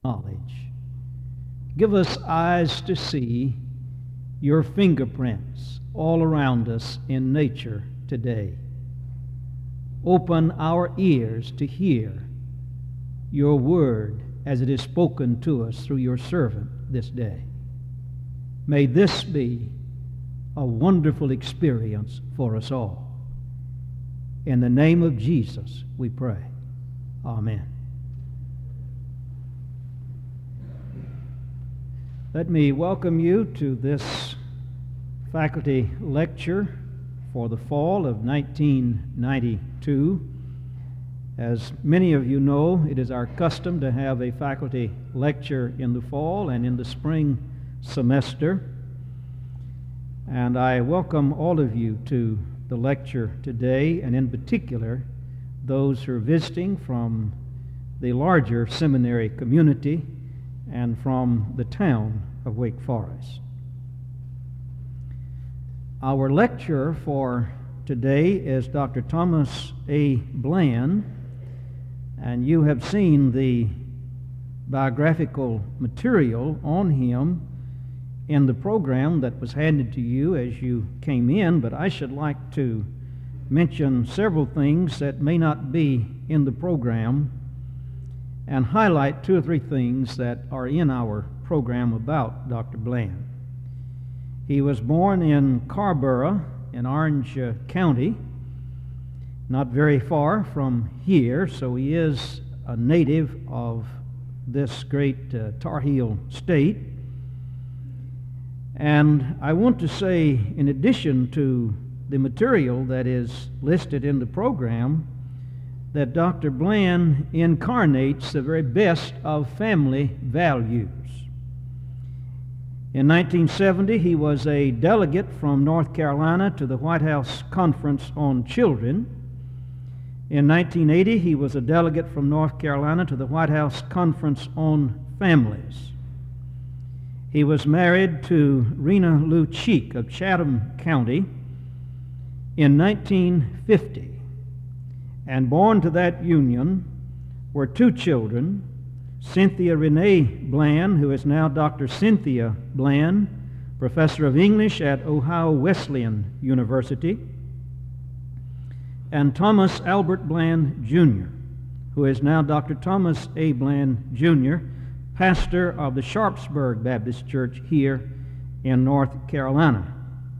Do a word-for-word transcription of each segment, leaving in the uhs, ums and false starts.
knowledge. Give us eyes to see your fingerprints all around us in nature today. Open our ears to hear your word as it is spoken to us through your servant this day. May this be a wonderful experience for us all. In the name of Jesus, we pray. Amen. Let me welcome you to this faculty lecture for the fall of nineteen ninety-two. As many of you know, it is our custom to have a faculty lecture in the fall and in the spring semester. And I welcome all of you to the lecture today, and in particular, those who are visiting from the larger seminary community and from the town of Wake Forest. Our lecturer for today is Doctor Thomas A. Bland, and you have seen the biographical material on him in the program that was handed to you as you came in, but I should like to mention several things that may not be in the program and highlight two or three things that are in our program about Doctor Bland. He was born in Carrboro in Orange uh, County, not very far from here, so he is a native of this great uh, Tar Heel state. And I want to say, in addition to the material that is listed in the program, that Doctor Bland incarnates the very best of family values. In nineteen seventy, he was a delegate from North Carolina to the White House Conference on Children. In nineteen eighty, he was a delegate from North Carolina to the White House Conference on Families. He was married to Rena Lou Cheek of Chatham County in nineteen fifty. And born to that union were two children, Cynthia Renee Bland, who is now Doctor Cynthia Bland, professor of English at Ohio Wesleyan University, and Thomas Albert Bland, Junior, who is now Doctor Thomas A. Bland, Junior, pastor of the Sharpsburg Baptist Church here in North Carolina.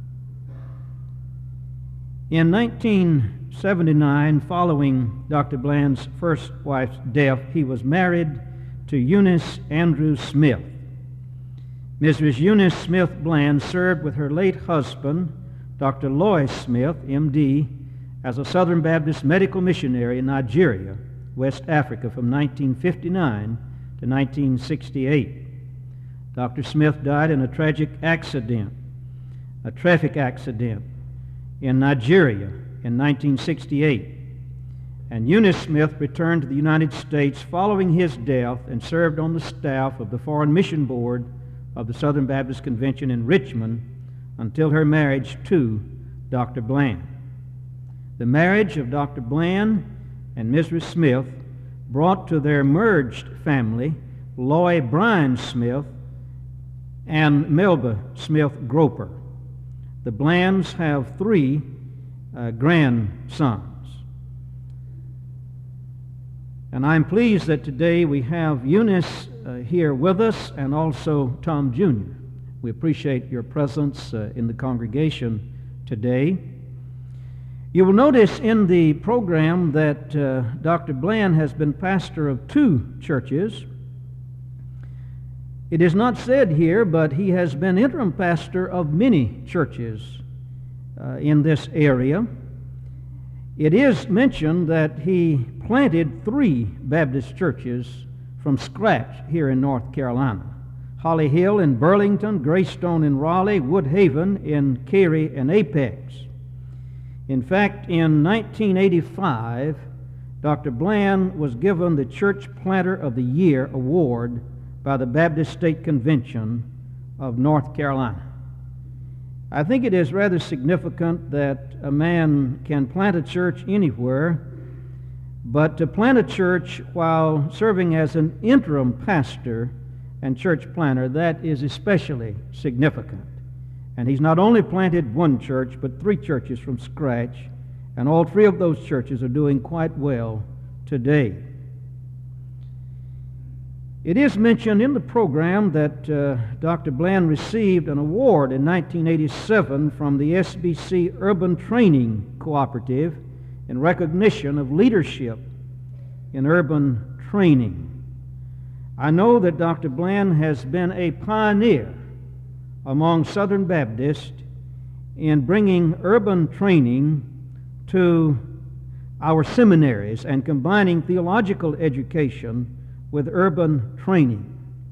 In nineteen seventy-nine, following Doctor Bland's first wife's death, he was married to Eunice Andrews Smith. Missus Eunice Smith Bland served with her late husband, Doctor Lois Smith, M D, as a Southern Baptist medical missionary in Nigeria, West Africa, from nineteen fifty-nine to nineteen sixty-eight. Doctor Smith died in a tragic accident, a traffic accident in Nigeria in nineteen sixty-eight. And Eunice Smith returned to the United States following his death and served on the staff of the Foreign Mission Board of the Southern Baptist Convention in Richmond until her marriage to Doctor Bland. The marriage of Doctor Bland and Missus Smith brought to their merged family Loy Bryan Smith and Melba Smith Groper. The Blands have three uh, grandsons. And I'm pleased that today we have Eunice uh, here with us and also Tom Junior We appreciate your presence uh, in the congregation today. You will notice in the program that uh, Doctor Bland has been pastor of two churches. It is not said here, but he has been interim pastor of many churches uh, in this area. It is mentioned that he planted three Baptist churches from scratch here in North Carolina. Holly Hill in Burlington, Greystone in Raleigh, Woodhaven in Cary and Apex. In fact, in nineteen eighty-five, Doctor Bland was given the Church Planter of the Year award by the Baptist State Convention of North Carolina. I think it is rather significant that a man can plant a church anywhere, But to plant a church while serving as an interim pastor and church planter, that is especially significant. And he's not only planted one church, but three churches from scratch, and all three of those churches are doing quite well today. It is mentioned in the program that uh, Doctor Bland received an award in nineteen eighty-seven from the S B C Urban Training Cooperative in recognition of leadership in urban training. I know that Doctor Bland has been a pioneer among Southern Baptists in bringing urban training to our seminaries and combining theological education with urban training.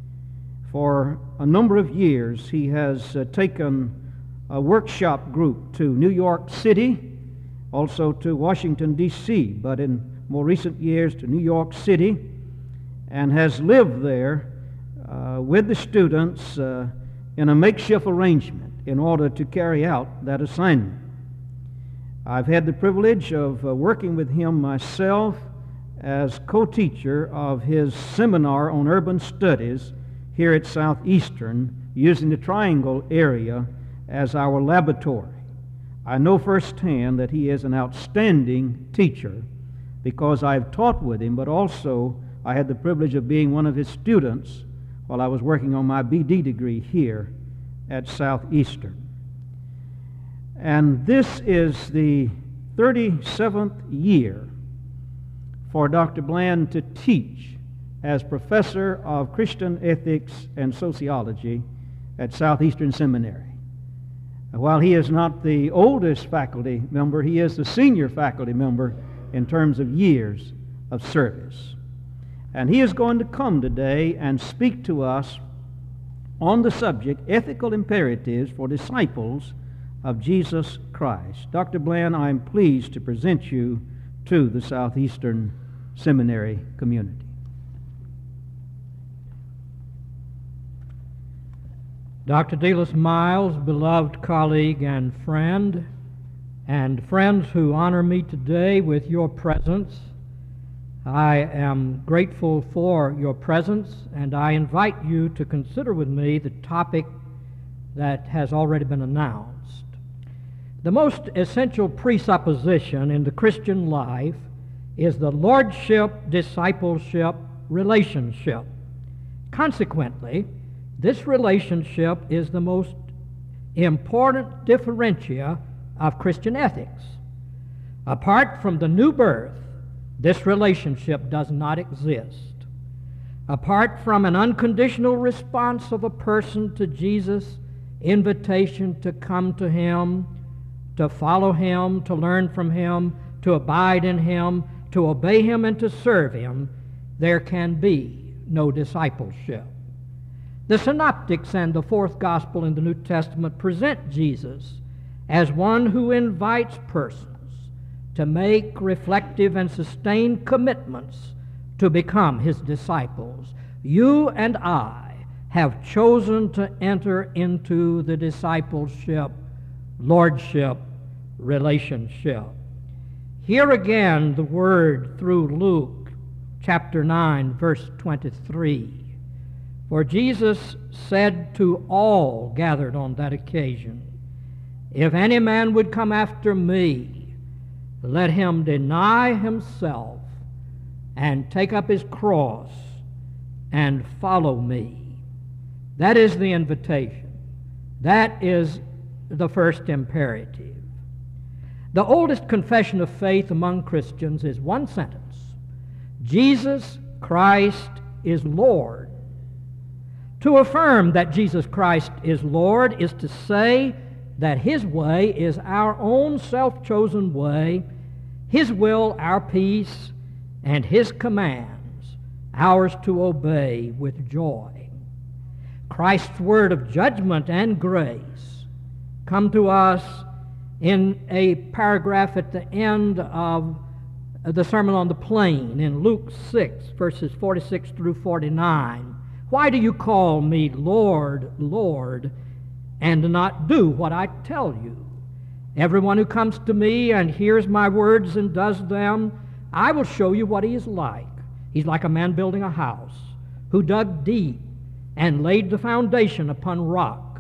For a number of years, he has uh, taken a workshop group to New York City, also to Washington, D C, but in more recent years to New York City, and has lived there uh, with the students uh, in a makeshift arrangement in order to carry out that assignment. I've had the privilege of uh, working with him myself as co-teacher of his seminar on urban studies here at Southeastern, using the Triangle area as our laboratory. I know firsthand that he is an outstanding teacher because I've taught with him, but also I had the privilege of being one of his students while I was working on my B D degree here at Southeastern. And this is the thirty-seventh year for Doctor Bland to teach as professor of Christian ethics and sociology at Southeastern Seminary. While he is not the oldest faculty member, he is the senior faculty member in terms of years of service. And he is going to come today and speak to us on the subject, ethical imperatives for disciples of Jesus Christ. Doctor Bland, I am pleased to present you to the Southeastern Seminary community. Doctor Delis Miles, beloved colleague and friend, and friends who honor me today with your presence, I am grateful for your presence, and I invite you to consider with me the topic that has already been announced. The most essential presupposition in the Christian life is the lordship-discipleship relationship. Consequently, this relationship is the most important differentia of Christian ethics. Apart from the new birth, this relationship does not exist. Apart from an unconditional response of a person to Jesus' invitation to come to him, to follow him, to learn from him, to abide in him, to obey him, and to serve him, there can be no discipleship. The synoptics and the fourth gospel in the New Testament present Jesus as one who invites persons to make reflective and sustained commitments to become his disciples. You and I have chosen to enter into the discipleship, lordship relationship. Here again the word through Luke chapter nine, verse twenty-three. For Jesus said to all gathered on that occasion, "If any man would come after me, let him deny himself and take up his cross and follow me." That is the invitation. That is the first imperative. The oldest confession of faith among Christians is one sentence: Jesus Christ is Lord. To affirm that Jesus Christ is Lord is to say that his way is our own self-chosen way, his will our peace, and his commands ours to obey with joy. Christ's word of judgment and grace come to us in a paragraph at the end of the Sermon on the Plain in Luke six, verses forty-six through forty-nine. Why do you call me Lord, Lord, and not do what I tell you? Everyone who comes to me and hears my words and does them, I will show you what he is like. He's like a man building a house, who dug deep and laid the foundation upon rock.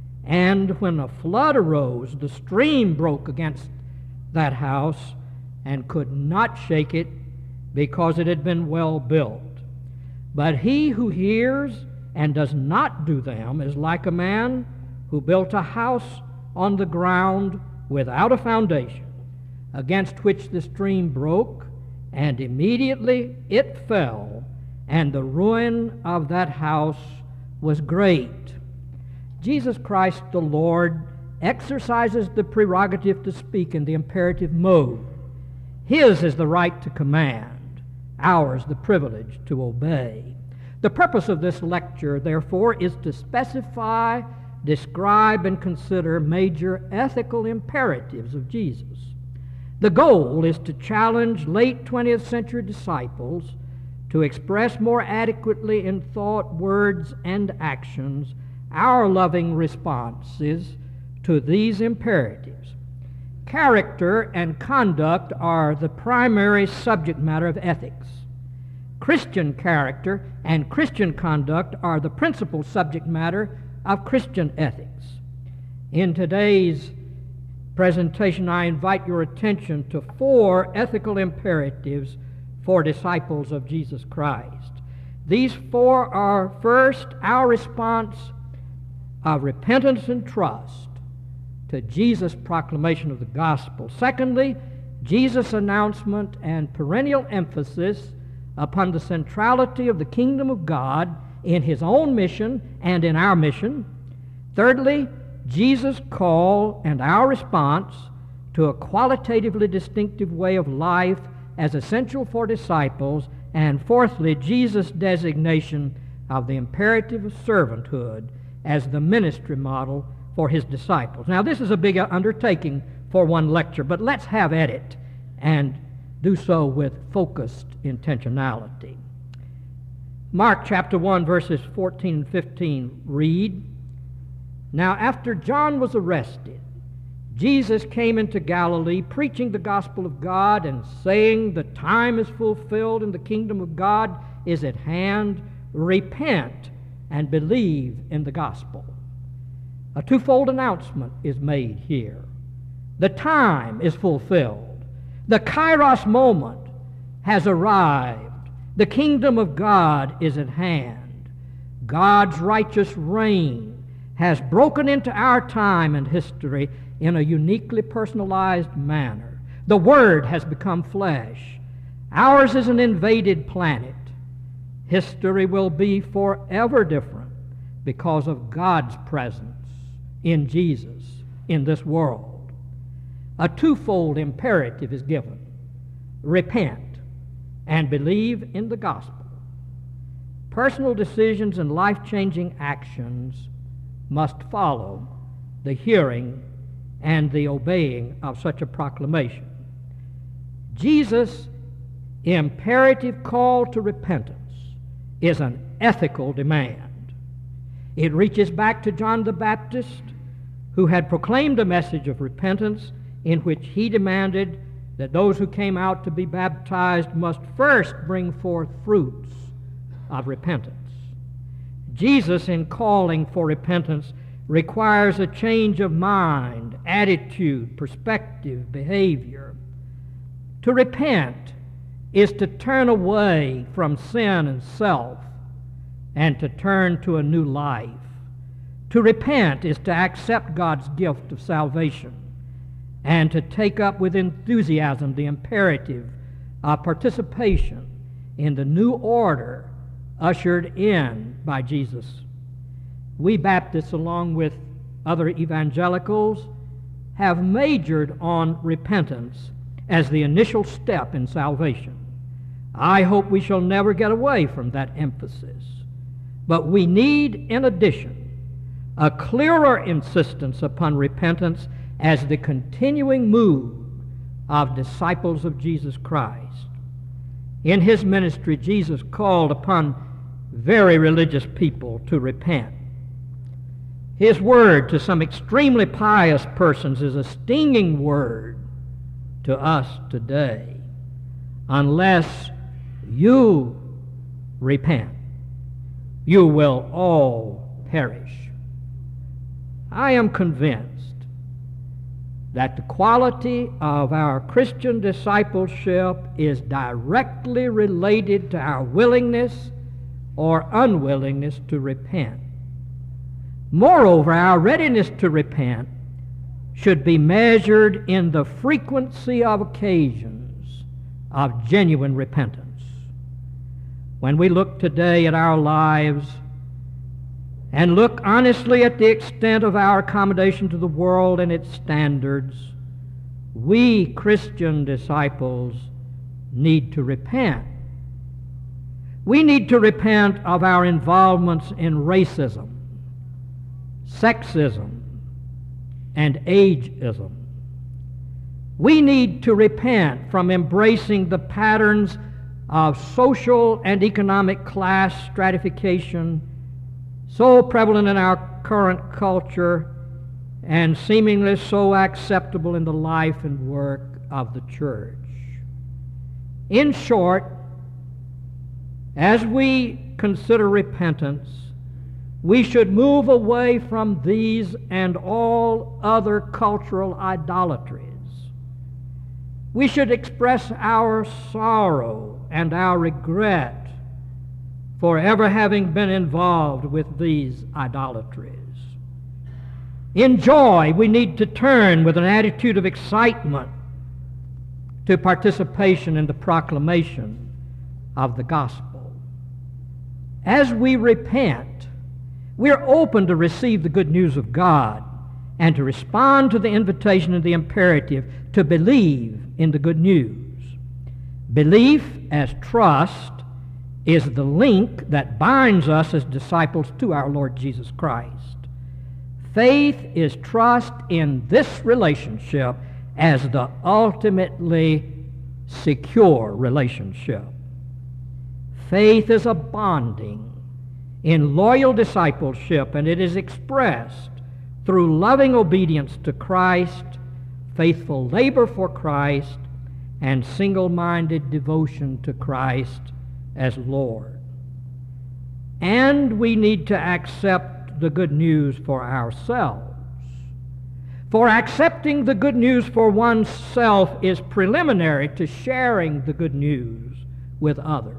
And when a flood arose, the stream broke against that house and could not shake it, because it had been well built. But he who hears and does not do them is like a man who built a house on the ground without a foundation, against which the stream broke, and immediately it fell, and the ruin of that house was great. Jesus Christ the Lord exercises the prerogative to speak in the imperative mode. His is the right to command, ours the privilege to obey. The purpose of this lecture, therefore, is to specify, describe, and consider major ethical imperatives of Jesus. The goal is to challenge late twentieth century disciples to express more adequately in thought, words, and actions our loving responses to these imperatives. Character and conduct are the primary subject matter of ethics. Christian character and Christian conduct are the principal subject matter of Christian ethics. In today's presentation, I invite your attention to four ethical imperatives for disciples of Jesus Christ. These four are: first, our response of repentance and trust to Jesus' proclamation of the gospel. Secondly, Jesus' announcement and perennial emphasis upon the centrality of the kingdom of God in his own mission and in our mission. Thirdly, Jesus' call and our response to a qualitatively distinctive way of life as essential for disciples. And fourthly, Jesus' designation of the imperative of servanthood as the ministry model for his disciples. Now, this is a big undertaking for one lecture, but let's have at it and do so with focused intentionality. Mark chapter one, verses fourteen and fifteen read, "Now after John was arrested, Jesus came into Galilee, preaching the gospel of God and saying, 'The time is fulfilled and the kingdom of God is at hand. Repent and believe in the gospel.'" A twofold announcement is made here. The time is fulfilled. The kairos moment has arrived. The kingdom of God is at hand. God's righteous reign has broken into our time and history in a uniquely personalized manner. The Word has become flesh. Ours is an invaded planet. History will be forever different because of God's presence in Jesus in this world. A twofold imperative is given: repent and believe in the gospel. Personal decisions and life-changing actions must follow the hearing and the obeying of such a proclamation. Jesus' imperative call to repentance is an ethical demand. It reaches back to John the Baptist, who had proclaimed a message of repentance in which he demanded that those who came out to be baptized must first bring forth fruits of repentance. Jesus, in calling for repentance, requires a change of mind, attitude, perspective, behavior. To repent is to turn away from sin and self and to turn to a new life. To repent is to accept God's gift of salvation and to take up with enthusiasm the imperative of participation in the new order ushered in by Jesus. We Baptists, along with other evangelicals, have majored on repentance as the initial step in salvation. I hope we shall never get away from that emphasis. But we need, in addition, a clearer insistence upon repentance as the continuing mood of disciples of Jesus Christ. In his ministry, Jesus called upon very religious people to repent. His word to some extremely pious persons is a stinging word to us today. unless you repent, you will all perish. I am convinced that the quality of our Christian discipleship is directly related to our willingness or unwillingness to repent. Moreover, our readiness to repent should be measured in the frequency of occasions of genuine repentance. When we look today at our lives and look honestly at the extent of our accommodation to the world and its standards, we Christian disciples need to repent. We need to repent of our involvements in racism, sexism, and ageism. We need to repent from embracing the patterns of social and economic class stratification so prevalent in our current culture and seemingly so acceptable in the life and work of the church. In short, as we consider repentance, we should move away from these and all other cultural idolatries. We should express our sorrow and our regret for ever having been involved with these idolatries. In joy, we need to turn with an attitude of excitement to participation in the proclamation of the gospel. As we repent, we are open to receive the good news of God and to respond to the invitation and the imperative to believe in the good news. Belief as trust is the link that binds us as disciples to our Lord Jesus Christ. Faith is trust in this relationship as the ultimately secure relationship. Faith is a bonding in loyal discipleship, and it is expressed through loving obedience to Christ, faithful labor for Christ, and single-minded devotion to Christ as Lord. And we need to accept the good news for ourselves. For accepting the good news for oneself is preliminary to sharing the good news with others.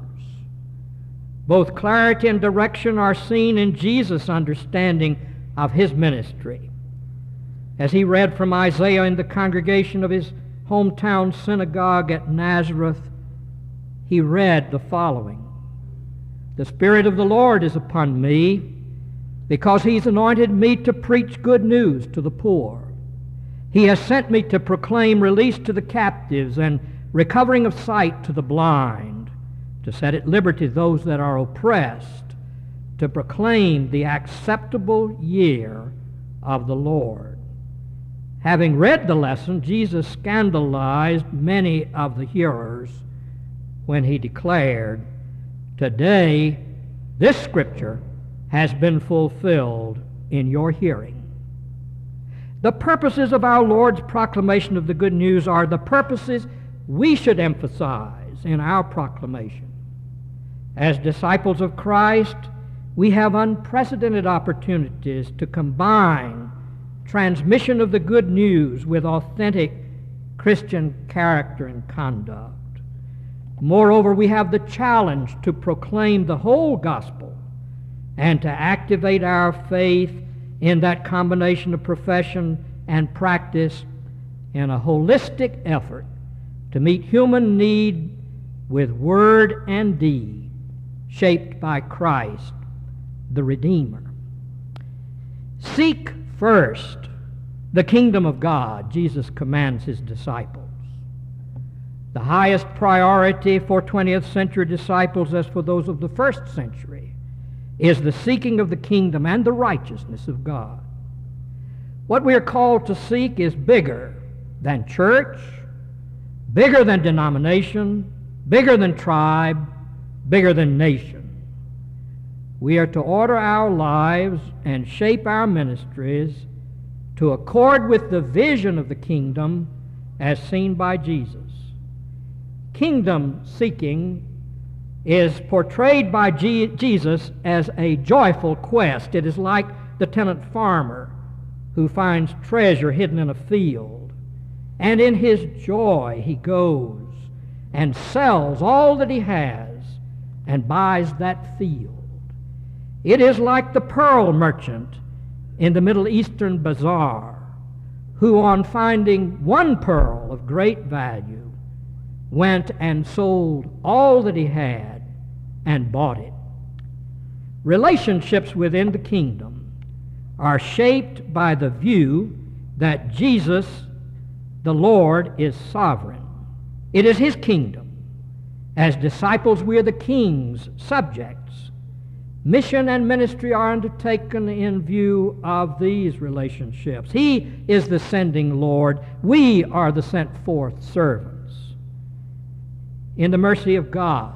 Both clarity and direction are seen in Jesus' understanding of his ministry. As he read from Isaiah in the congregation of his hometown synagogue at Nazareth, he read the following: "The Spirit of the Lord is upon me, because he's anointed me to preach good news to the poor. He has sent me to proclaim release to the captives and recovering of sight to the blind, to set at liberty those that are oppressed, to proclaim the acceptable year of the Lord." Having read the lesson, Jesus scandalized many of the hearers when he declared, "Today, this scripture has been fulfilled in your hearing." The purposes of our Lord's proclamation of the good news are the purposes we should emphasize in our proclamation. As disciples of Christ, we have unprecedented opportunities to combine transmission of the good news with authentic Christian character and conduct. Moreover, we have the challenge to proclaim the whole gospel and to activate our faith in that combination of profession and practice in a holistic effort to meet human need with word and deed, shaped by Christ, the Redeemer. Seek first the kingdom of God, Jesus commands his disciples. The highest priority for twentieth century disciples, as for those of the first century, is the seeking of the kingdom and the righteousness of God. What we are called to seek is bigger than church, bigger than denomination, bigger than tribe, bigger than nation. We are to order our lives and shape our ministries to accord with the vision of the kingdom as seen by Jesus. kingdom seeking is portrayed by G- Jesus as a joyful quest. It is like the tenant farmer who finds treasure hidden in a field, and in his joy he goes and sells all that he has and buys that field. It is like the pearl merchant in the Middle Eastern bazaar who, on finding one pearl of great value, went and sold all that he had and bought it. Relationships within the kingdom are shaped by the view that Jesus, the Lord, is sovereign. It is his kingdom. As disciples, we are the king's subjects. Mission and ministry are undertaken in view of these relationships. He is the sending Lord. We are the sent forth servants. In the mercy of God,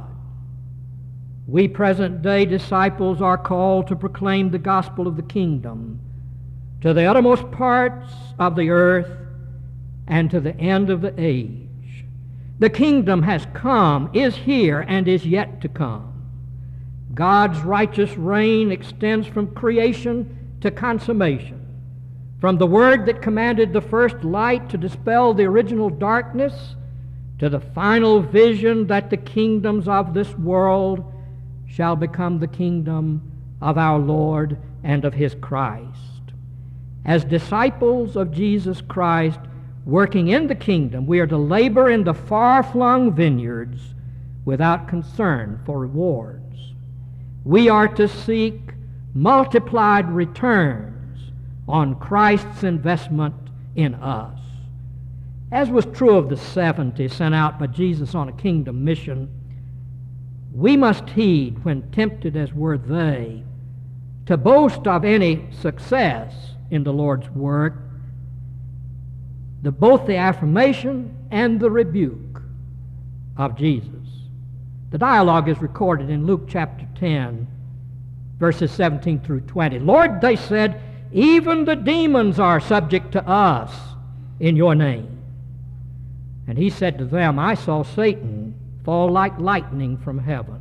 we present-day disciples are called to proclaim the gospel of the kingdom to the uttermost parts of the earth and to the end of the age. The kingdom has come, is here, and is yet to come. God's righteous reign extends from creation to consummation, from the word that commanded the first light to dispel the original darkness, to the final vision that the kingdoms of this world shall become the kingdom of our Lord and of his Christ. As disciples of Jesus Christ, working in the kingdom, we are to labor in the far-flung vineyards without concern for rewards. We are to seek multiplied returns on Christ's investment in us. As was true of the seventy sent out by Jesus on a kingdom mission, we must heed, when tempted as were they, to boast of any success in the Lord's work, the, both the affirmation and the rebuke of Jesus. The dialogue is recorded in Luke chapter ten, verses seventeen through twenty. Lord, they said, even the demons are subject to us in your name. And he said to them, I saw Satan fall like lightning from heaven.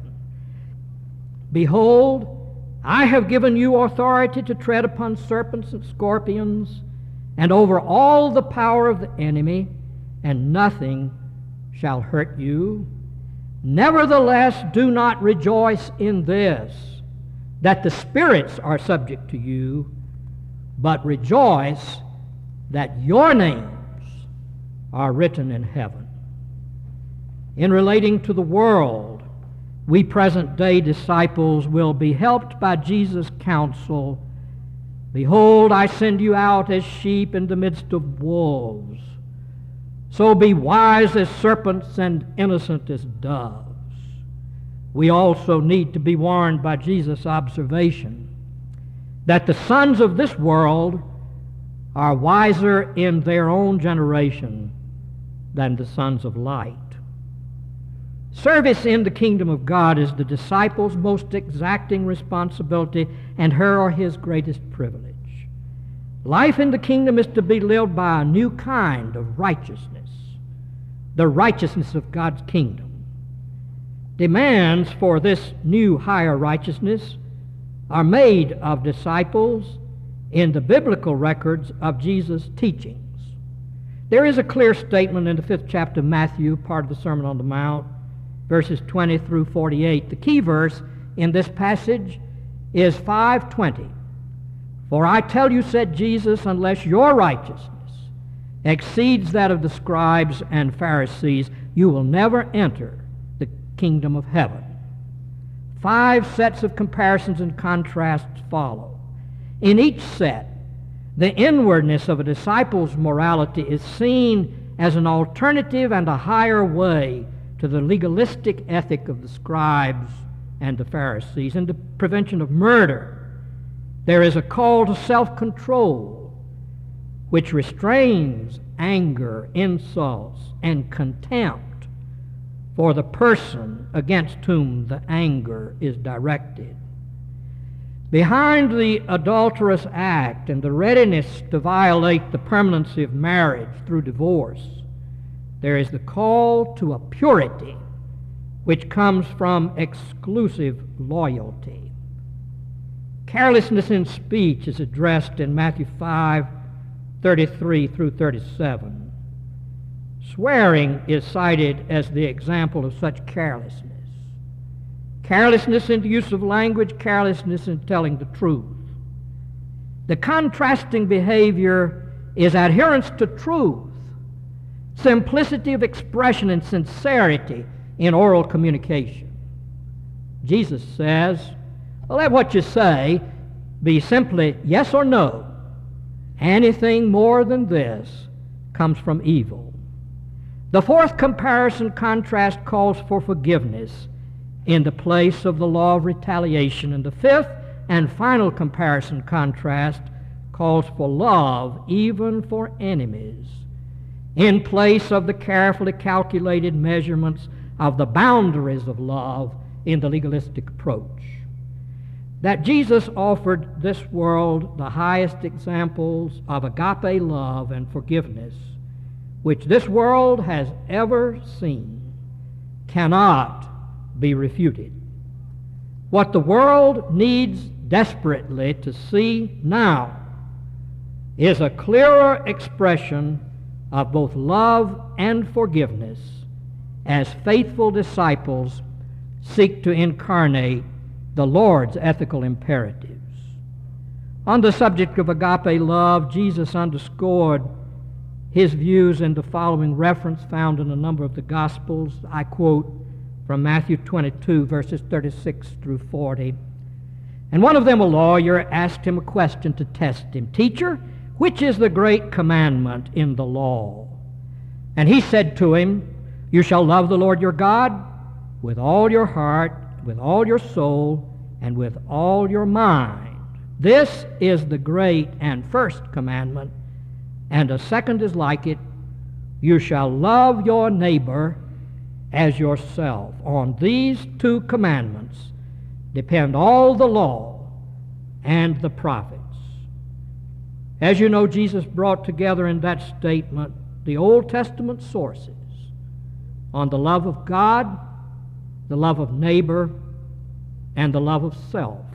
Behold, I have given you authority to tread upon serpents and scorpions, and over all the power of the enemy, and nothing shall hurt you. Nevertheless, do not rejoice in this, that the spirits are subject to you, but rejoice that your names are written in heaven. In relating to the world, we present-day disciples will be helped by Jesus' counsel. Behold, I send you out as sheep in the midst of wolves. So be wise as serpents and innocent as doves. We also need to be warned by Jesus' observation that the sons of this world are wiser in their own generation than the sons of light. Service in the kingdom of God is the disciple's most exacting responsibility and her or his greatest privilege. Life in the kingdom is to be lived by a new kind of righteousness, the righteousness of God's kingdom. Demands for this new higher righteousness are made of disciples in the biblical records of Jesus' teachings. There is a clear statement in the fifth chapter of Matthew, part of the Sermon on the Mount, verses twenty through forty-eight. The key verse in this passage is five twenty. For I tell you, said Jesus, unless your righteousness exceeds that of the scribes and Pharisees, you will never enter the kingdom of heaven. Five sets of comparisons and contrasts follow. In each set, the inwardness of a disciple's morality is seen as an alternative and a higher way to the legalistic ethic of the scribes and the Pharisees. In the prevention of murder, there is a call to self-control, which restrains anger, insults, and contempt for the person against whom the anger is directed. Behind the adulterous act and the readiness to violate the permanency of marriage through divorce, there is the call to a purity which comes from exclusive loyalty. Carelessness in speech is addressed in Matthew five, thirty-three through thirty-seven. Swearing is cited as the example of such carelessness. Carelessness in the use of language, carelessness in telling the truth. The contrasting behavior is adherence to truth, simplicity of expression, and sincerity in oral communication. Jesus says, let what you say be simply yes or no. Anything more than this comes from evil. The fourth comparison contrast calls for forgiveness in the place of the law of retaliation, and the fifth and final comparison contrast calls for love even for enemies in place of the carefully calculated measurements of the boundaries of love in the legalistic approach. That Jesus offered this world the highest examples of agape love and forgiveness which this world has ever seen cannot be refuted. What the world needs desperately to see now is a clearer expression of both love and forgiveness as faithful disciples seek to incarnate the Lord's ethical imperatives. On the subject of agape love, Jesus underscored his views in the following reference found in a number of the Gospels. I quote from Matthew twenty-two, verses thirty-six through forty. And one of them, a lawyer, asked him a question to test him. Teacher, which is the great commandment in the law? And he said to him, you shall love the Lord your God with all your heart, with all your soul, and with all your mind. This is the great and first commandment, and a second is like it. You shall love your neighbor as yourself. On these two commandments depend all the law and the prophets. As you know, Jesus brought together in that statement the Old Testament sources on the love of God, the love of neighbor, and the love of self.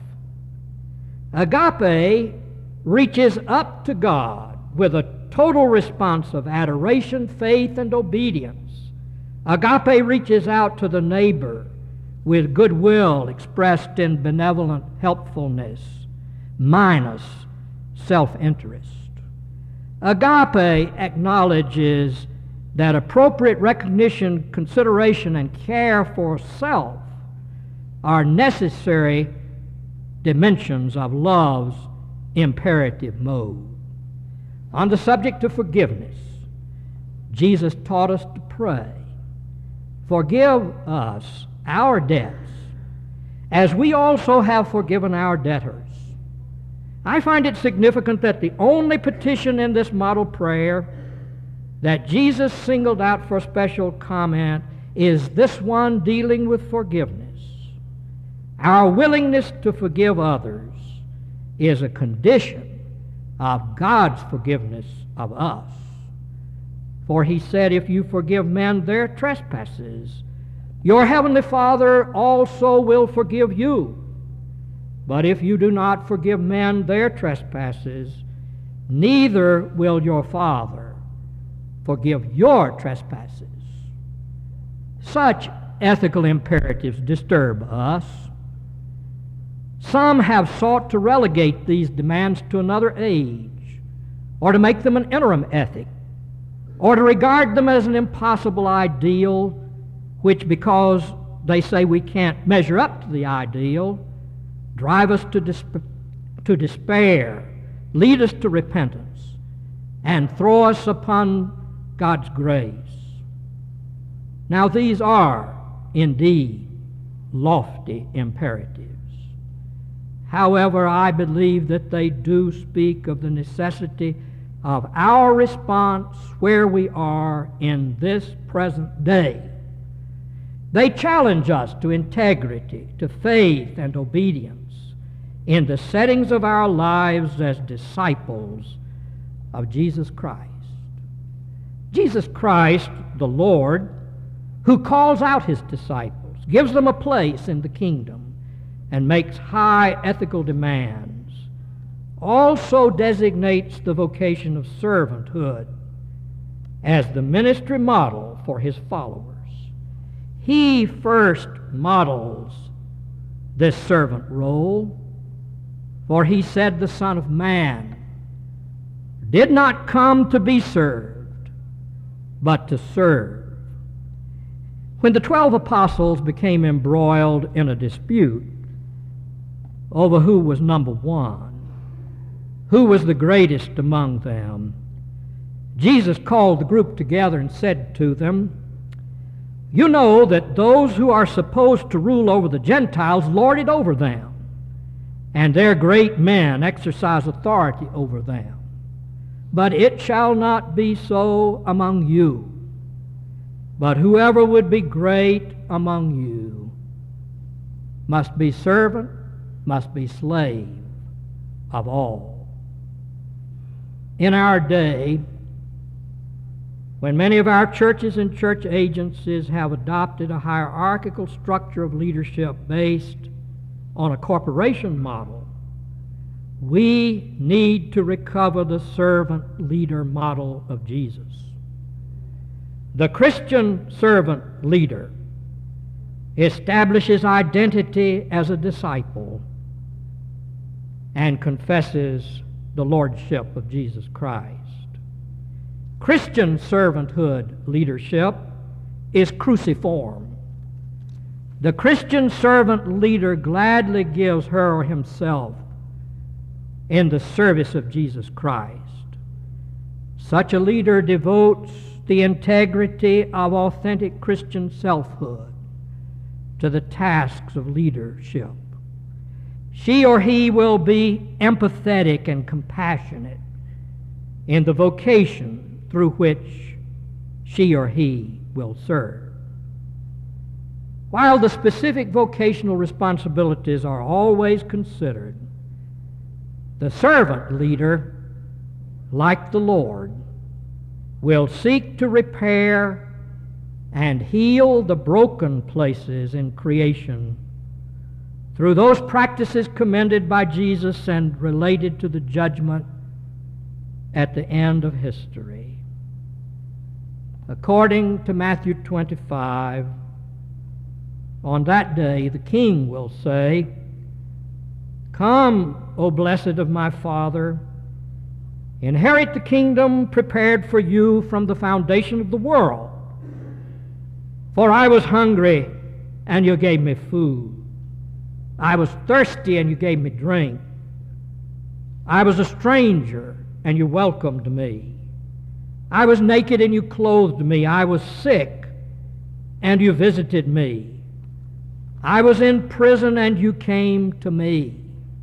Agape reaches up to God with a total response of adoration, faith, and obedience. Agape reaches out to the neighbor with goodwill expressed in benevolent helpfulness, minus self-interest. Agape acknowledges that appropriate recognition, consideration, and care for self are necessary dimensions of love's imperative mode. On the subject of forgiveness, Jesus taught us to pray, forgive us our debts, as we also have forgiven our debtors. I find it significant that the only petition in this model prayer that Jesus singled out for special comment is this one dealing with forgiveness. Our willingness to forgive others is a condition of God's forgiveness of us. For he said, if you forgive men their trespasses, your heavenly Father also will forgive you. But if you do not forgive men their trespasses, neither will your Father forgive your trespasses. Such ethical imperatives disturb us. Some have sought to relegate these demands to another age, or to make them an interim ethic, or to regard them as an impossible ideal, which, because they say we can't measure up to the ideal, drive us to, disp- to despair, lead us to repentance, and throw us upon God's grace. Now these are indeed lofty imperatives. However, I believe that they do speak of the necessity of our response where we are in this present day. They challenge us to integrity, to faith and obedience in the settings of our lives as disciples of Jesus Christ. Jesus Christ the Lord, who calls out his disciples, gives them a place in the kingdom, and makes high ethical demands, also designates the vocation of servanthood as the ministry model for his followers. He first models this servant role, for he said the Son of Man did not come to be served, but to serve. When the twelve apostles became embroiled in a dispute over who was number one, who was the greatest among them, Jesus called the group together and said to them, "You know that those who are supposed to rule over the Gentiles lord it over them, and their great men exercise authority over them. But it shall not be so among you. But whoever would be great among you must be servant, must be slave of all." In our day, when many of our churches and church agencies have adopted a hierarchical structure of leadership based on a corporation model, we need to recover the servant-leader model of Jesus. The Christian servant leader establishes identity as a disciple and confesses the lordship of Jesus Christ. Christian servanthood leadership is cruciform. The Christian servant leader gladly gives her or himself in the service of Jesus Christ. Such a leader devotes the integrity of authentic Christian selfhood to the tasks of leadership. She or he will be empathetic and compassionate in the vocation through which she or he will serve. While the specific vocational responsibilities are always considered, the servant leader, like the Lord, will seek to repair and heal the broken places in creation through those practices commended by Jesus and related to the judgment at the end of history. According to Matthew twenty-five, on that day the King will say, "Come, O blessed of my Father, inherit the kingdom prepared for you from the foundation of the world. For I was hungry, and you gave me food. I was thirsty, and you gave me drink. I was a stranger, and you welcomed me. I was naked, and you clothed me. I was sick, and you visited me. I was in prison, and you came to me."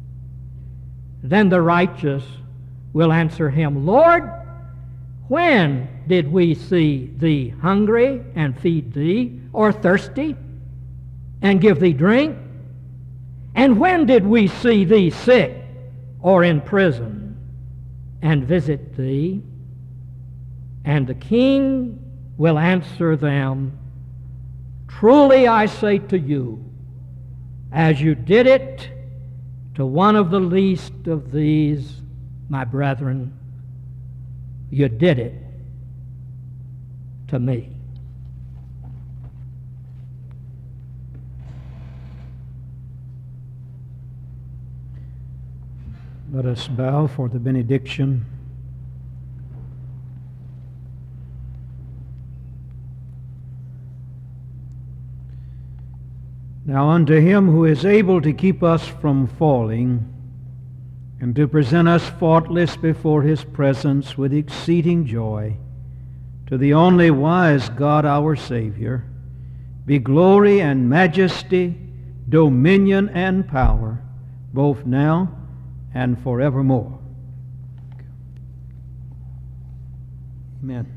Then the righteous will answer him, "Lord, when did we see thee hungry and feed thee, or thirsty and give thee drink? And when did we see thee sick or in prison and visit thee?" And the King will answer them, "Truly I say to you, as you did it to one of the least of these, my brethren, you did it to me." Let us bow for the benediction. Now unto him who is able to keep us from falling and to present us faultless before his presence with exceeding joy, to the only wise God our Savior, be glory and majesty, dominion and power, both now and forevermore. Amen.